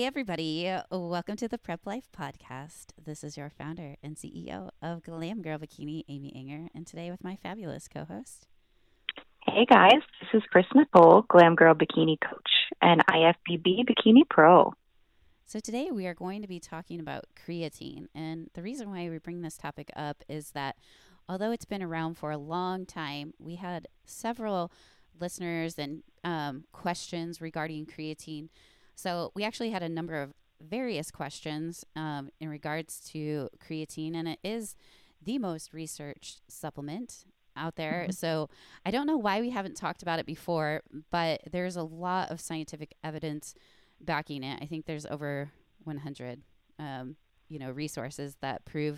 Hey, everybody. Welcome to the Prep Life Podcast. This is your founder and CEO of Glam Girl Bikini, Amy Inger, and today with my fabulous co host. Hey guys, this is Chris Nicole, Glam Girl Bikini Coach and IFBB Bikini Pro. So, today we are going to be talking about creatine. And the reason why we bring this topic up is that although it's been around for a long time, we had several listeners and questions regarding creatine. So we actually had a number of various questions in regards to creatine, and it is the most researched supplement out there. So I don't know why we haven't talked about it before, but there's a lot of scientific evidence backing it. I think there's over 100, resources that prove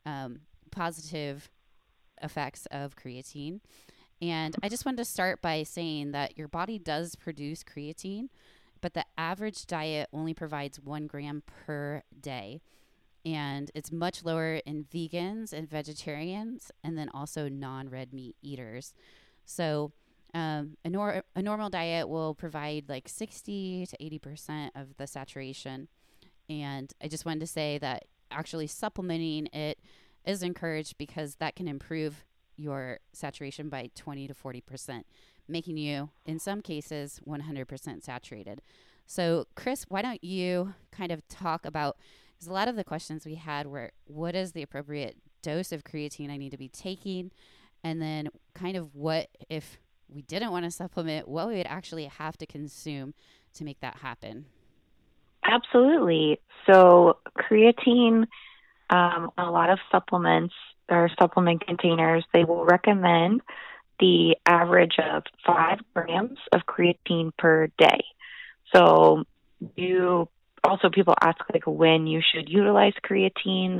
positive effects of creatine. And I just wanted to start by saying that your body does produce creatine, but the average diet only provides 1 gram per day. And it's much lower in vegans and vegetarians, and then also non-red meat eaters. So a normal diet will provide like 60 to 80% of the saturation. And I just wanted to say that actually supplementing it is encouraged because that can improve your saturation by 20 to 40%, making you, in some cases, 100% saturated. So, Chris, why don't you kind of talk about, because a lot of the questions we had were, what is the appropriate dose of creatine I need to be taking? And then kind of what, if we didn't want to supplement, what we would actually have to consume to make that happen? Absolutely. So creatine, a lot of supplements or supplement containers, they will recommend the average of 5 grams of creatine per day. So people ask like when you should utilize creatine.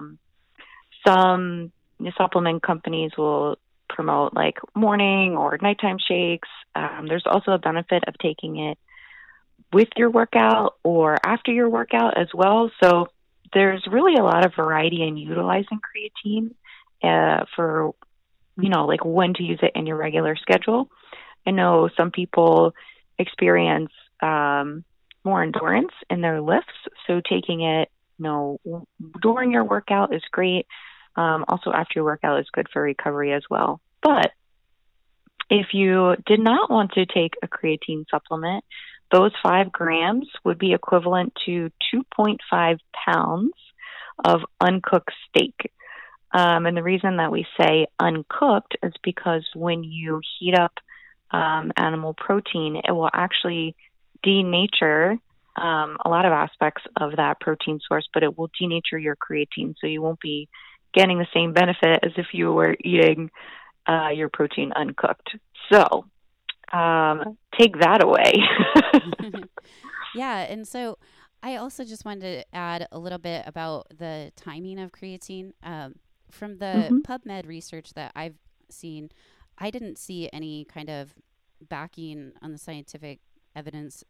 Some supplement companies will promote like morning or nighttime shakes. There's also a benefit of taking it with your workout or after your workout as well. So there's really a lot of variety in utilizing creatine for, like when to use it in your regular schedule. I know some people experience more endurance in their lifts, so taking it, during your workout is great. Also, after your workout is good for recovery as well. But if you did not want to take a creatine supplement, those 5 grams would be equivalent to 2.5 pounds of uncooked steak. And the reason that we say uncooked is because when you heat up animal protein, it will actually denature a lot of aspects of that protein source, but it will denature your creatine, so you won't be getting the same benefit as if you were eating your protein uncooked. So take that away. Yeah. And so I also just wanted to add a little bit about the timing of creatine. From the PubMed research that I've seen, I didn't see any kind of backing on the scientific evidence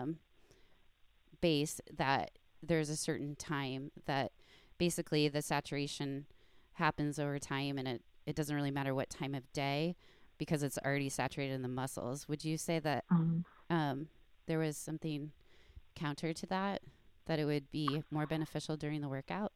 base that there's a certain time that basically the saturation happens over time, and it doesn't really matter what time of day because it's already saturated in the muscles. Would you say that there was something counter to that it would be more beneficial during the workout?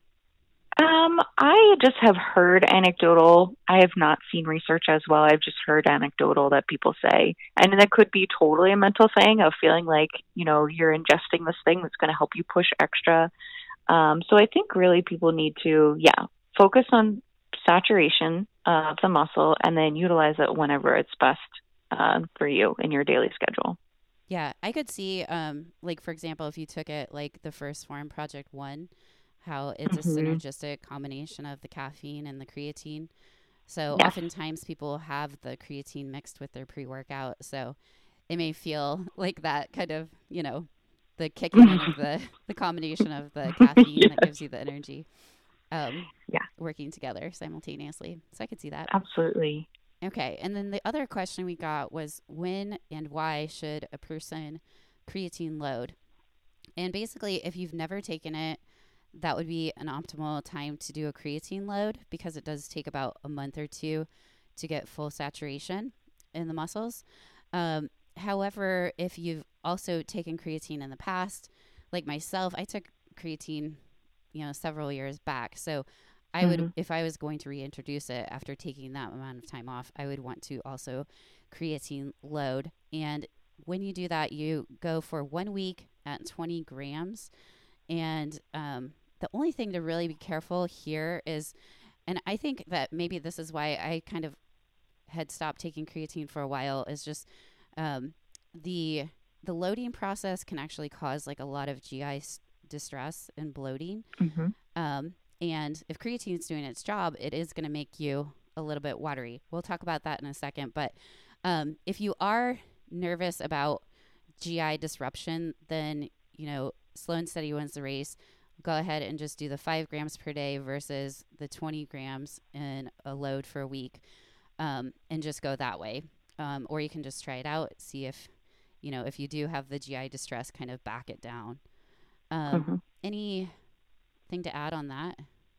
I just have heard anecdotal. I have not seen research as well. I've just heard anecdotal that people say. And that could be totally a mental thing of feeling like, you're ingesting this thing that's going to help you push extra. So I think really people need to, focus on saturation of the muscle and then utilize it whenever it's best for you in your daily schedule. Yeah, I could see, like, for example, if you took it like the First Form Project 1, how it's a synergistic combination of the caffeine and the creatine. So oftentimes people have the creatine mixed with their pre-workout. So it may feel like that kind of, the kicking in of the combination of the caffeine that gives you the energy working together simultaneously. So I could see that. Absolutely. Okay. And then the other question we got was when and why should a person creatine load? And basically, if you've never taken it, that would be an optimal time to do a creatine load because it does take about a month or two to get full saturation in the muscles. However, if you've also taken creatine in the past, like myself, I took creatine, several years back. So I would, Hmm. if I was going to reintroduce it after taking that amount of time off, I would want to also creatine load. And when you do that, you go for 1 week at 20 grams. And the only thing to really be careful here is, and I think that maybe this is why I kind of had stopped taking creatine for a while, is just um, the the loading process can actually cause like a lot of GI distress and bloating. Hmm. Um, and if creatine is doing its job, it is going to make you a little bit watery. We'll talk about that in a second. But if you are nervous about GI disruption, then, slow and steady wins the race. Go ahead and just do the 5 grams per day versus the 20 grams in a load for a week, and just go that way. Or you can just try it out, see if, if you do have the GI distress, kind of back it down. Hmm. Anything to add on that?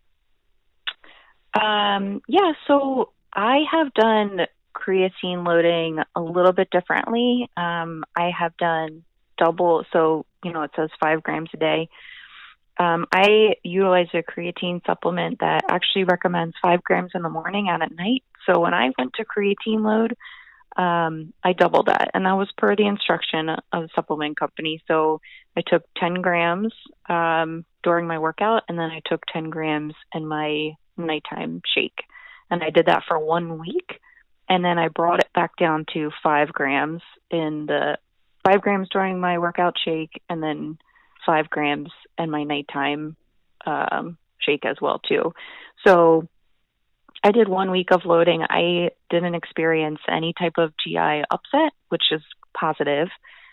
Yeah, so I have done creatine loading a little bit differently. I have done double, so, it says 5 grams a day. I utilize a creatine supplement that actually recommends 5 grams in the morning and at night. So when I went to creatine load, I doubled that, and that was per the instruction of the supplement company. So I took 10 grams during my workout, and then I took 10 grams in my nighttime shake. And I did that for 1 week, and then I brought it back down to 5 grams in the 5 grams during my workout shake, and then 5 grams in my nighttime shake as well too. So I did 1 week of loading. I didn't experience any type of GI upset, which is positive.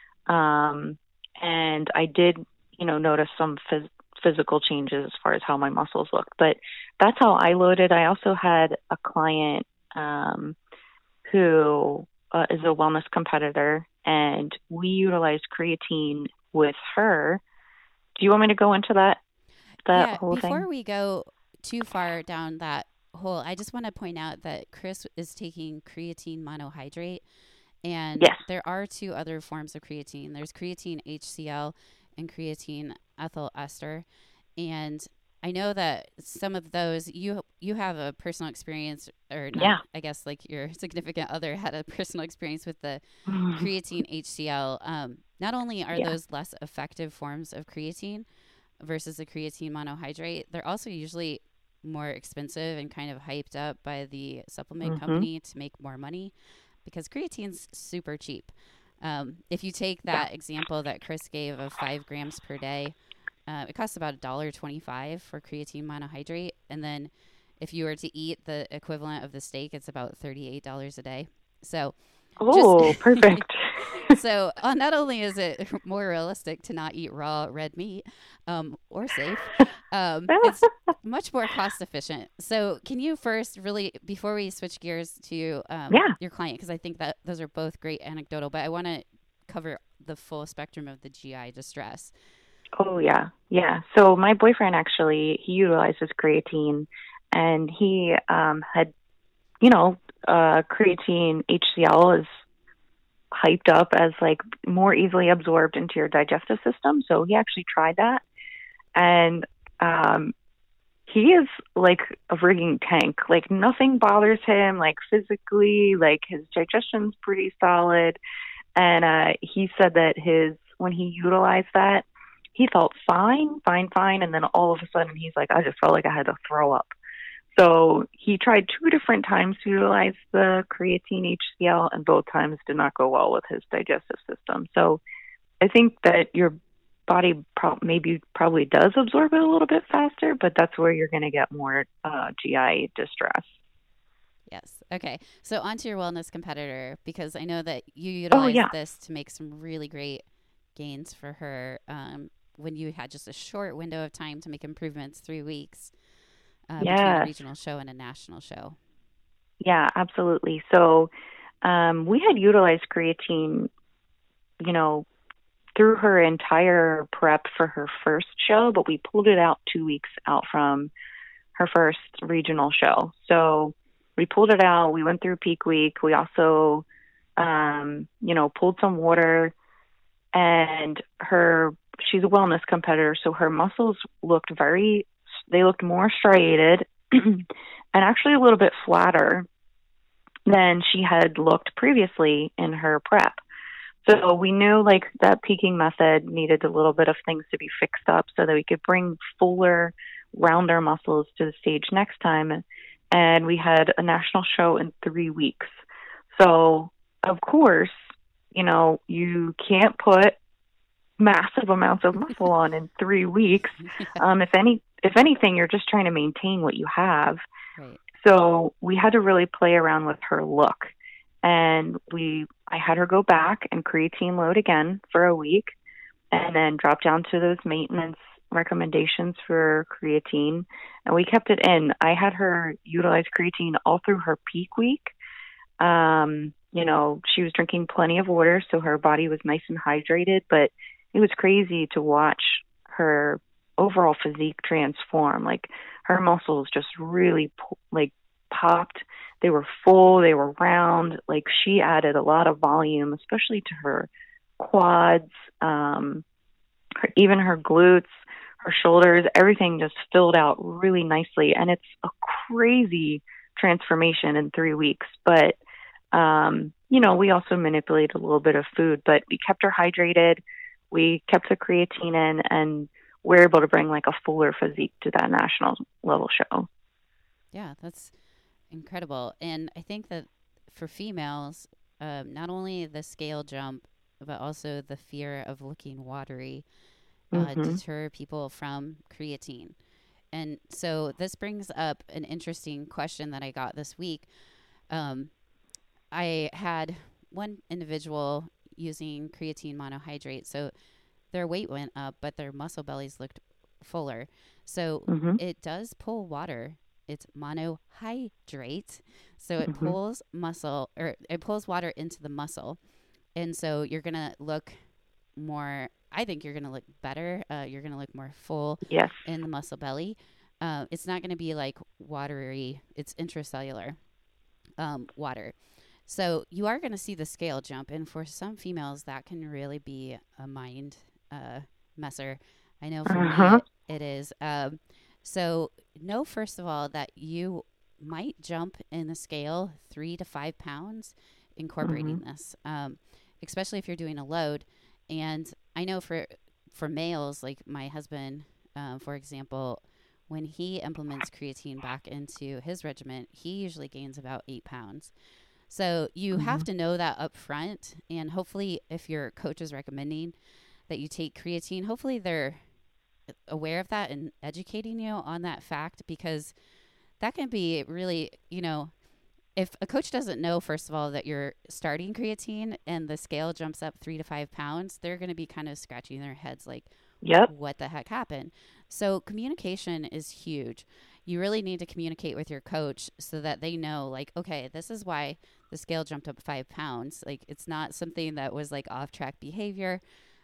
And I did, notice some physical changes as far as how my muscles look. But that's how I loaded. I also had a client who is a wellness competitor, and we utilized creatine with her. Do you want me to go into that Yeah, whole before thing? we go too far down that hole, I just want to point out that Chris is taking creatine monohydrate, and Yes. there are two other forms of creatine. There's creatine HCl and creatine ethyl ester. And I know that some of those you have a personal experience, or not, Yeah. I guess, like your significant other had a personal experience with the Mhm. creatine HCl. Not only are Yeah. those less effective forms of creatine versus the creatine monohydrate, they're also usually more expensive and kind of hyped up by the supplement Mhm. company to make more money, because creatine's super cheap. If you take Yeah. that example that Chris gave of 5 grams per day, it costs about $1.25 for creatine monohydrate, and then if you were to eat the equivalent of the steak, it's about $38 a day. So just Oh, perfect. so not only is it more realistic to not eat raw red meat, or safe, it's much more cost efficient. So can you first, really, before we switch gears to Yeah. your client, because I think that those are both great anecdotal, but I want to cover the full spectrum of the GI distress. Oh, yeah. Yeah. So my boyfriend actually, he utilizes creatine, and he had, you know, creatine HCl is hyped up as like more easily absorbed into your digestive system. So he actually tried that, and um he is like a frigging tank. Like nothing bothers him, like physically, like his digestion's pretty solid. And he said that his when he utilized that, he felt fine, fine, fine, and then all of a sudden he's like, I just felt like I had to throw up. So he tried 2 different times to utilize the creatine HCl, and both times did not go well with his digestive system. So I think that your body maybe probably does absorb it a little bit faster, but that's where you're going to get more GI distress. Yes. Okay. So on to your wellness competitor, because I know that you Oh utilized yeah, this to make some really great gains for her, when you had just a short window of time to make improvements, 3 weeks, between a yes, regional show and a national show. yeah, absolutely. So we had utilized creatine, you know, through her entire prep for her first show, but we pulled it out 2 weeks out from her first regional show. So we pulled it out. We went through peak week. We also pulled some water, and she's a wellness competitor, so her muscles they looked more striated and actually a little bit flatter than she had looked previously in her prep. So we knew like that peaking method needed a little bit of things to be fixed up so that we could bring fuller, rounder muscles to the stage next time. And we had a national show in 3 weeks. So of course, you can't put massive amounts of muscle on in 3 weeks. If anything, you're just trying to maintain what you have. Right. So we had to really play around with her look. And I had her go back and creatine load again for a week, and then drop down to those maintenance recommendations for creatine. And we kept it in. I had her utilize creatine all through her peak week. She was drinking plenty of water, so her body was nice and hydrated, but it was crazy to watch her overall physique transform. Like, her muscles just really popped. They were full, they were round. Like, she added a lot of volume, especially to her quads, even her glutes, her shoulders, everything just filled out really nicely. And it's a crazy transformation in 3 weeks. But, we also manipulated a little bit of food, but we kept her hydrated. We kept the creatine in, and we're able to bring like a fuller physique to that national level show. Yeah, that's incredible. And I think that for females, not only the scale jump, but also the fear of looking watery deter people from creatine. And so this brings up an interesting question that I got this week. I had one individual using creatine monohydrate. So their weight went up, but their muscle bellies looked fuller. So it does pull water. It's monohydrate. So it pulls it pulls water into the muscle. And so you're going to look I think you're going to look better. You're going to look more full in the muscle belly. It's not going to be like watery. It's intracellular water. So you are going to see the scale jump. And for some females, that can really be a mind messer. I know for me it is. So know, first of all, that you might jump in the scale 3 to 5 pounds incorporating this, especially if you're doing a load. And I know for males, like my husband, for example, when he implements creatine back into his regimen, he usually gains about 8 pounds. So you have to know that up front. And hopefully if your coach is recommending that you take creatine, hopefully they're aware of that and educating you on that fact, because that can be really, if a coach doesn't know, first of all, that you're starting creatine and the scale jumps up 3 to 5 pounds, they're going to be kind of scratching their heads like, what the heck happened? So communication is huge. You really need to communicate with your coach so that they know, like, okay, this is why the scale jumped up 5 pounds. Like, it's not something that was like off track behavior.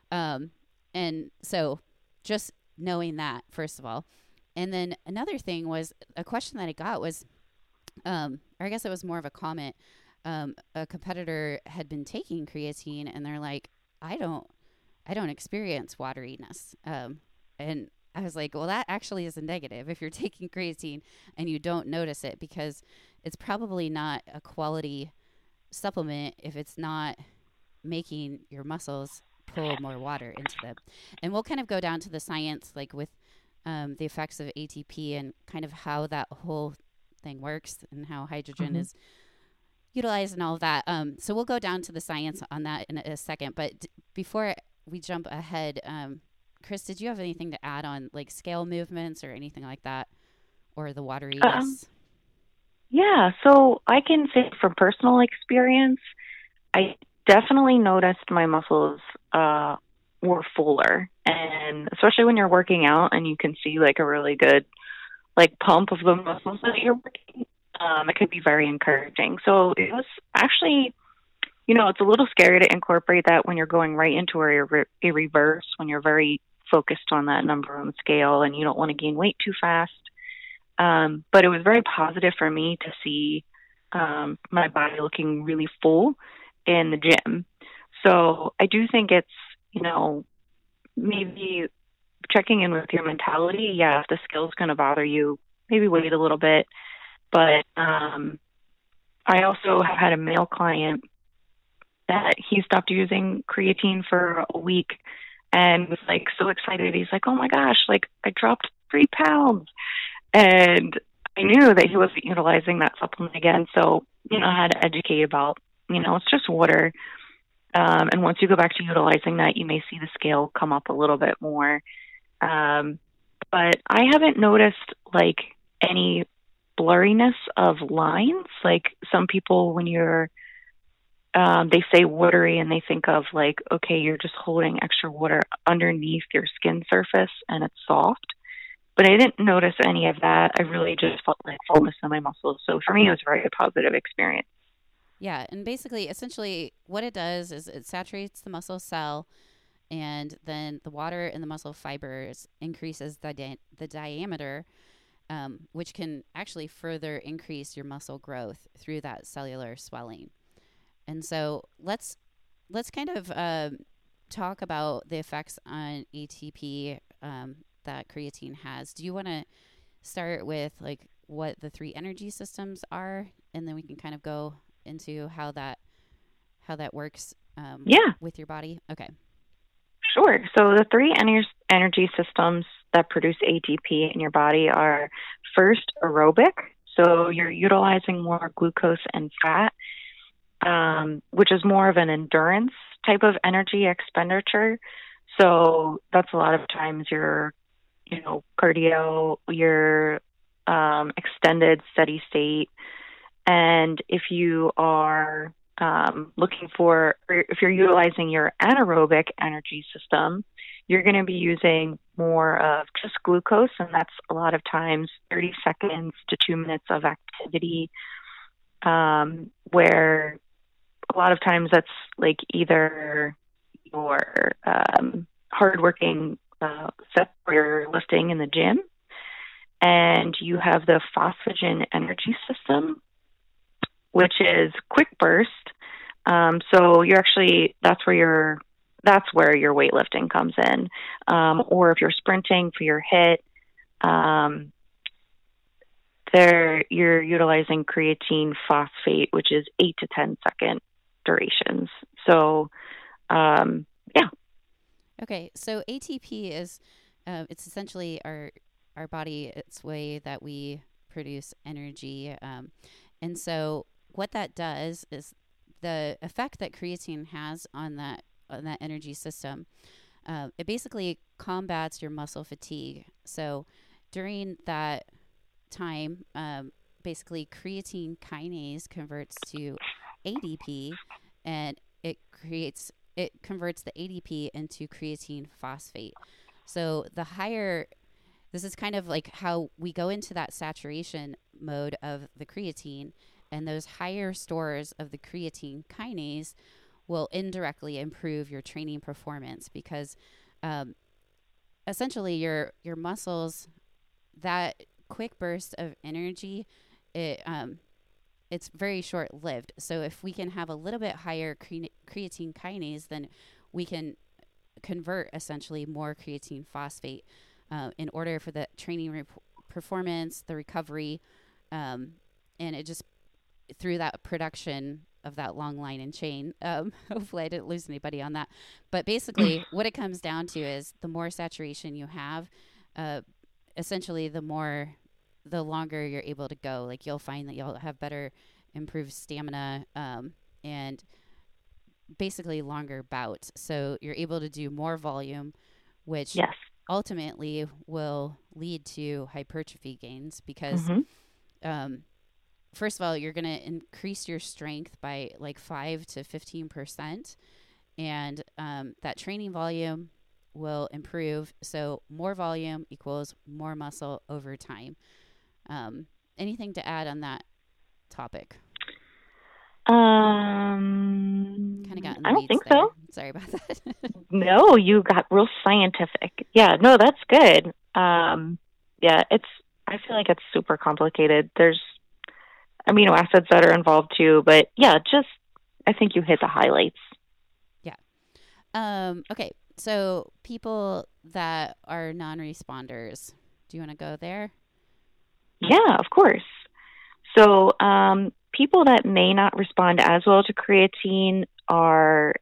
And so just knowing that, first of all. And then another thing was a question that I got was, or I guess it was more of a comment. A competitor had been taking creatine and they're like, I don't experience wateriness. And I was like, well, that actually is a negative if you're taking creatine and you don't notice it, because it's probably not a quality supplement if it's not making your muscles pull more water into them. And we'll kind of go down to the science, like with the effects of ATP and kind of how that whole thing works and how hydrogen is utilized and all of that. So we'll go down to the science on that in a second. But before we jump ahead, Chris, did you have anything to add on like scale movements or anything like that, or the wateriness? Yeah, so I can say from personal experience, I definitely noticed my muscles were fuller, and especially when you're working out and you can see like a really good like pump of the muscles that you're working, it could be very encouraging. So it was actually, it's a little scary to incorporate that when you're going right into a reverse, when you're very focused on that number on the scale and you don't want to gain weight too fast. But it was very positive for me to see my body looking really full. in the gym. So I do think it's, you know, maybe checking in with your mentality. Yeah, if the skill's going to bother you, maybe wait a little bit. But I also have had a male client that he stopped using creatine for a week and was like so excited. He's like, "Oh my gosh, like I dropped 3 pounds." And I knew that he wasn't utilizing that supplement again. So, you know, I had to educate about, you know, it's just water. And once you go back to utilizing that, you may see the scale come up a little bit more. Um, but I haven't noticed like any blurriness of lines. Like some people, when they say watery and they think of like, okay, you're just holding extra water underneath your skin surface and it's soft. But I didn't notice any of that. I really just felt like fullness in my muscles. So for me, it was a very positive experience. Yeah, and basically, essentially, what it does is it saturates the muscle cell, and then the water in the muscle fibers increases the diameter, which can actually further increase your muscle growth through that cellular swelling. And so let's kind of talk about the effects on ATP that creatine has. Do you want to start with like what the three energy systems are, and then we can kind of go into how that works Yeah, with your body? Okay. sure. So the three energy systems that produce ATP in your body are first aerobic. So you're utilizing more glucose and fat, which is more of an endurance type of energy expenditure. So that's a lot of times your, you know, cardio, your extended steady state. And if you are looking for, or if you're utilizing your anaerobic energy system, you're going to be using more of just glucose, and that's a lot of times 30 seconds to 2 minutes of activity, where a lot of times that's like either your hardworking set for your lifting in the gym, and you have the phosphagen energy system, which is quick burst. So you're actually that's where your weightlifting comes in, or if you're sprinting for your hit, there you're utilizing creatine phosphate, which is 8 to 10 second durations. So, yeah. Okay. So ATP is it's essentially our body, its way that we produce energy, and so what that does is the effect that creatine has on that energy system. It basically combats your muscle fatigue. So during that time, basically creatine kinase converts to ADP, and it converts the ADP into creatine phosphate. So the higher, this is kind of like how we go into that saturation mode of the creatine, and those higher stores of the creatine kinase will indirectly improve your training performance because essentially your muscles, that quick burst of energy, it's very short lived. So if we can have a little bit higher creatine kinase, then we can convert essentially more creatine phosphate in order for the training performance, the recovery, and it just through that production of that long line and chain. Hopefully I didn't lose anybody on that. But basically what it comes down to is the more saturation you have, essentially the longer you're able to go. Like you'll find that you'll have better improved stamina and basically longer bouts. So you're able to do more volume, which Yes. ultimately will lead to hypertrophy gains because first of all, you're going to increase your strength by like 5 to 15%. And that training volume will improve. So more volume equals more muscle over time. Anything to add on that topic? Kind of got in the I don't weeds think there. so. Sorry about that. No, you got real scientific. Yeah, no, that's good. Yeah, I feel like it's super complicated. There's amino acids that are involved too, but yeah, just I think you hit the highlights. Yeah. Okay. So people that are non-responders, do you want to go there? Yeah, of course. So, people that may not respond as well to creatine are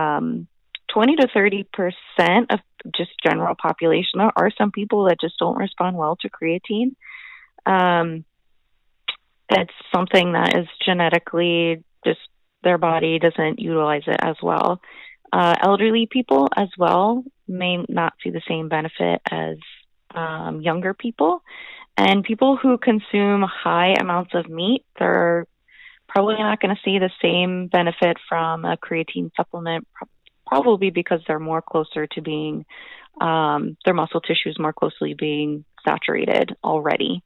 20 to 30% of just general population. There are some people that just don't respond well to creatine. Um, it's something that is genetically just their body doesn't utilize it as well. Elderly people as well may not see the same benefit as younger people. And people who consume high amounts of meat, they're probably not going to see the same benefit from a creatine supplement, probably because they're more closer to being, their muscle tissue is more closely being saturated already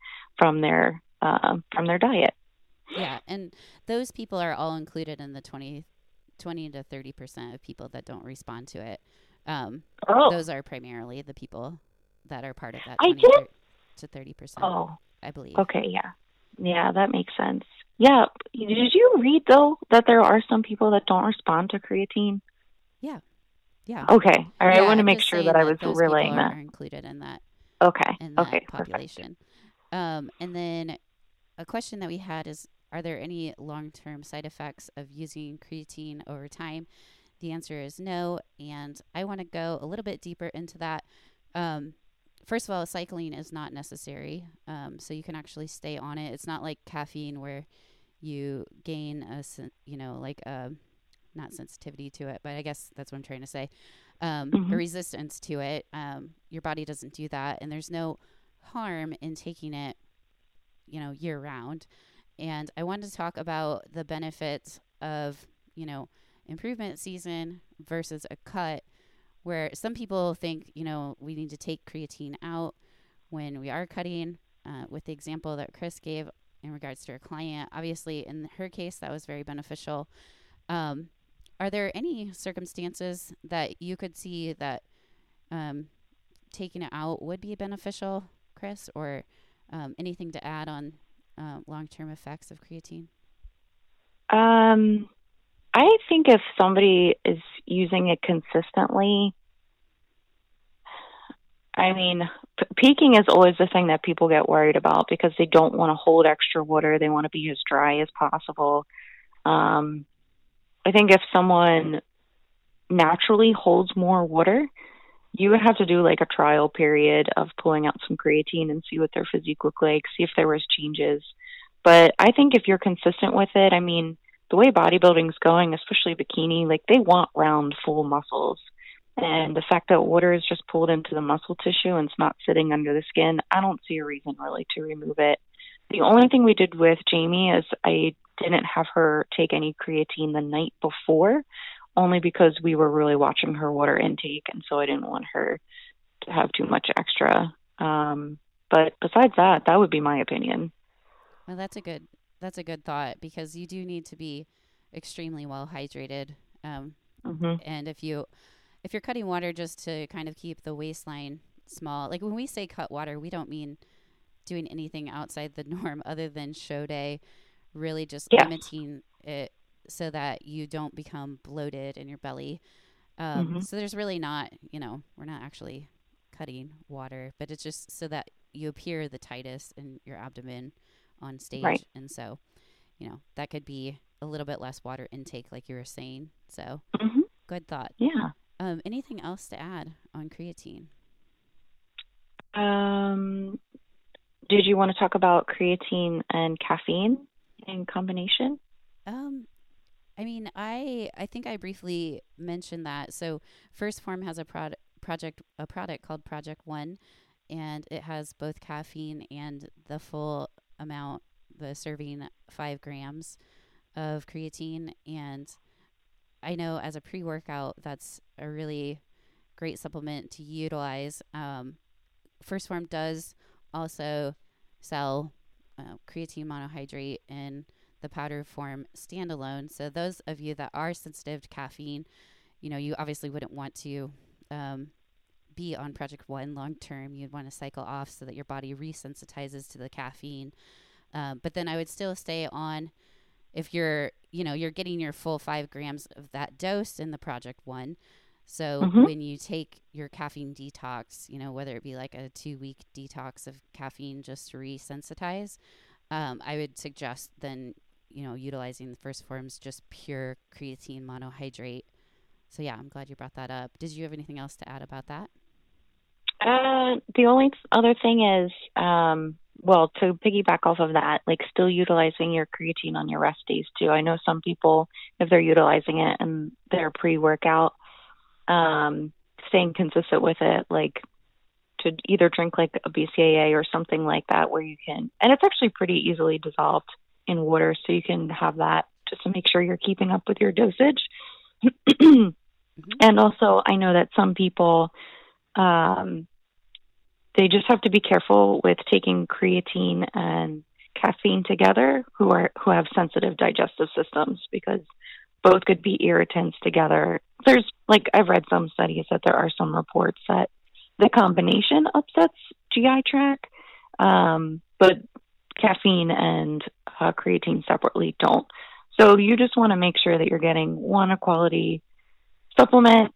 from their diet. Yeah, and those people are all included in the 20 to 30% of people that don't respond to it. Um, Oh, those are primarily the people that are part of that I 20 didn't. to 30%, Oh, I believe. okay, yeah, yeah, that makes sense. Yeah, did you read though that there are some people that don't respond to creatine? Yeah, yeah, Okay, all right. I yeah. want to I'm make just sure that saying I that was those people relaying that. are included Okay, in okay, that perfect. population. And then a question that we had is, are there any long-term side effects of using creatine over time? The answer is no, and I want to go a little bit deeper into that. Um, First of all, cycling is not necessary, so you can actually stay on it. It's not like caffeine where you gain like a not sensitivity to it, but I guess that's what I'm trying to say. A Hmm. resistance to it. Your body doesn't do that, and there's no harm in taking it, year round. And I wanted to talk about the benefits of, improvement season versus a cut, where some people think, we need to take creatine out when we are cutting. With the example that Chris gave in regards to her client, obviously in her case, that was very beneficial. Um, are there any circumstances that you could see that um, taking it out would be beneficial, Chris, or anything to add on long term effects of creatine? Um, I think if somebody is using it consistently, I mean, peaking is always the thing that people get worried about because they don't want to hold extra water. They want to be as dry as possible. Um, I think if someone naturally holds more water, you would have to do like a trial period of pulling out some creatine and see what their physique looked like, see if there was changes. But I think if you're consistent with it, I mean, the way bodybuilding's going, especially bikini, like they want round, full muscles. And the fact that water is just pulled into the muscle tissue and it's not sitting under the skin, I don't see a reason really to remove it. The only thing we did with Jamie is I didn't have her take any creatine the night before, only because we were really watching her water intake, and so I didn't want her to have too much extra. But besides that, that would be my opinion. Well, that's a good thought because you do need to be extremely well hydrated. Um, Hmm. and if you're cutting water just to kind of keep the waistline small, like when we say cut water, we don't mean doing anything outside the norm other than show day, really just Yes. limiting it so that you don't become bloated in your belly. Hmm. So there's really not, we're not actually cutting water, but it's just so that you appear the tightest in your abdomen on Right. stage. And so, that could be a little bit less water intake, like you were saying. So Hmm. good thought. Yeah. Anything else to add on creatine? Um, did you want to talk about creatine and caffeine in combination? Um, I mean, I think I briefly mentioned that. So, First Form has a product called Project One, and it has both caffeine and the full amount, the serving 5 grams of creatine. And I know as a pre-workout, that's a really great supplement to utilize. First Form does also sell creatine monohydrate in the powder form standalone. So those of you that are sensitive to caffeine, you obviously wouldn't want to um, be on Project One long term. You'd want to cycle off so that your body resensitizes to the caffeine. But then I would still stay on if you're you're getting your full 5 grams of that dose in the Project One. So Mm-hmm. when you take your caffeine detox, whether it be like a 2-week detox of caffeine just to resensitize, I would suggest then, utilizing the First Form's just pure creatine monohydrate. So yeah, I'm glad you brought that up. Did you have anything else to add about that? The only other thing is, well, to piggyback off of that, like still utilizing your creatine on your rest days too. I know some people, if they're utilizing it and their pre-workout, staying consistent with it, like to either drink like a BCAA or something like that, where you can, and it's actually pretty easily dissolved in water, so you can have that just to make sure you're keeping up with your dosage. Mm-hmm. And also, I know that some people, they just have to be careful with taking creatine and caffeine together who have sensitive digestive systems, because both could be irritants together. There's I've read some studies that there are some reports that the combination upsets GI tract, but caffeine and creatine separately don't. So you just want to make sure that you're getting a quality supplement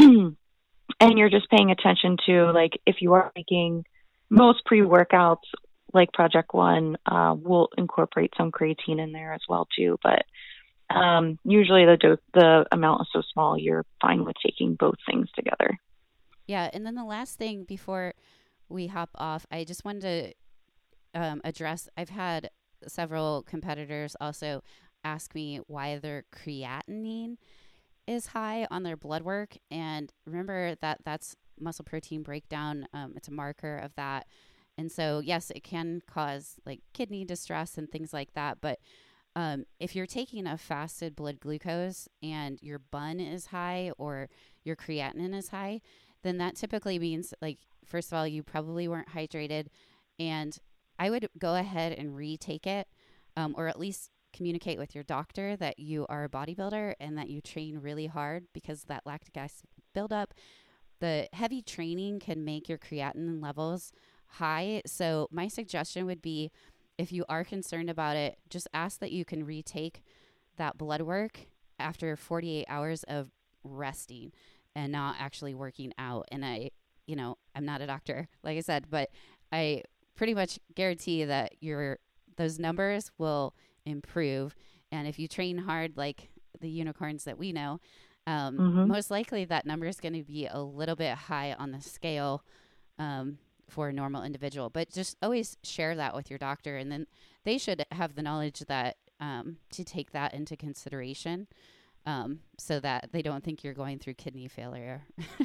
and you're just paying attention to, if you are making most pre-workouts, like Project One, will incorporate some creatine in there as well too. But usually the amount is so small, you're fine with taking both things together. Yeah, and then the last thing before we hop off, I just wanted to address. I've had several competitors also ask me why their creatinine is high on their blood work, and remember that that's muscle protein breakdown. It's a marker of that, and so yes, it can cause like kidney distress and things like that. But if you're taking a fasted blood glucose and your BUN is high or your creatinine is high, then that typically means, first of all, you probably weren't hydrated, and I would go ahead and retake it, or at least communicate with your doctor that you are a bodybuilder and that you train really hard, because that lactic acid buildup, the heavy training can make your creatinine levels high. So my suggestion would be, if you are concerned about it, just ask that you can retake that blood work after 48 hours of resting and not actually working out. And I'm not a doctor, like I said, but I pretty much guarantee that those numbers will improve. And if you train hard, like the unicorns that we know, Mm-hmm. most likely that number is going to be a little bit high on the scale, for a normal individual. But just always share that with your doctor, and then they should have the knowledge that to take that into consideration, so that they don't think you're going through kidney failure.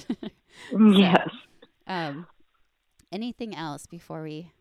So, Yes. um, anything else before we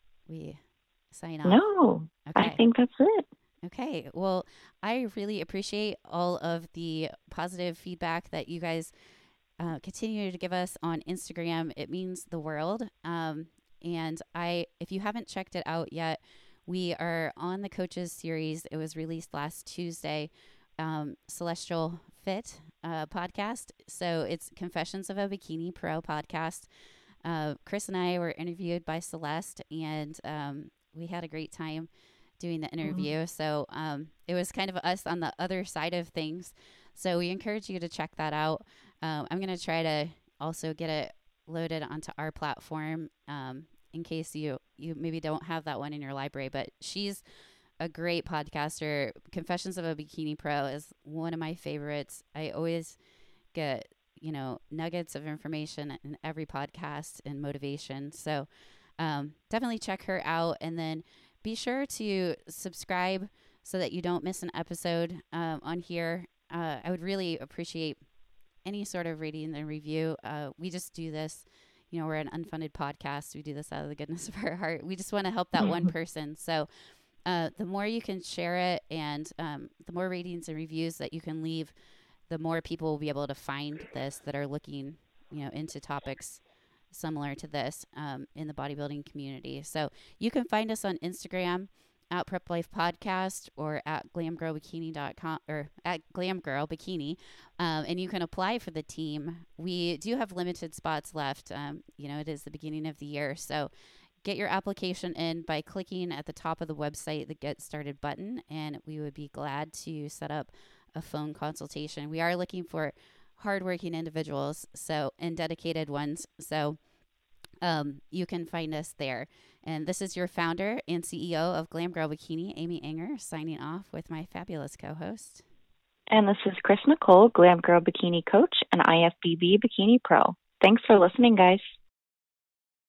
sign off? No, I Okay. think that's it. Okay. Well, I really appreciate all of the positive feedback that you guys continue to give us on Instagram. It means the world. And if you haven't checked it out yet, we are on the Coaches series. It was released last Tuesday, Celestial Fit podcast. So it's Confessions of a Bikini Pro podcast. Chris and I were interviewed by Celeste, and we had a great time doing the interview. Mm-hmm. So it was kind of us on the other side of things. So we encourage you to check that out. I'm going to try to also get it loaded onto our platform, in case you maybe don't have that one in your library. But she's a great podcaster. Confessions of a Bikini Pro is one of my favorites. I always get, nuggets of information in every podcast and motivation. So definitely check her out. And then be sure to subscribe so that you don't miss an episode on here. I would really appreciate any sort of rating and review. We just do this, we're an unfunded podcast. We do this out of the goodness of our heart. We just want to help that one person. So the more you can share it, and the more ratings and reviews that you can leave, the more people will be able to find this that are looking, into topics similar to this in the bodybuilding community. So you can find us on Instagram at Prep Life Podcast, or at glamgirlbikini.com, or at glamgirlbikini, and you can apply for the team. We do have limited spots left. It is the beginning of the year, so get your application in by clicking at the top of the website, the Get Started button, and we would be glad to set up a phone consultation. We are looking for hardworking individuals, and dedicated ones. So you can find us there. And this is your founder and CEO of Glam Girl Bikini, Amy Enger, signing off with my fabulous co-host. And this is Chris Nicole, Glam Girl Bikini Coach and IFBB Bikini Pro. Thanks for listening, guys.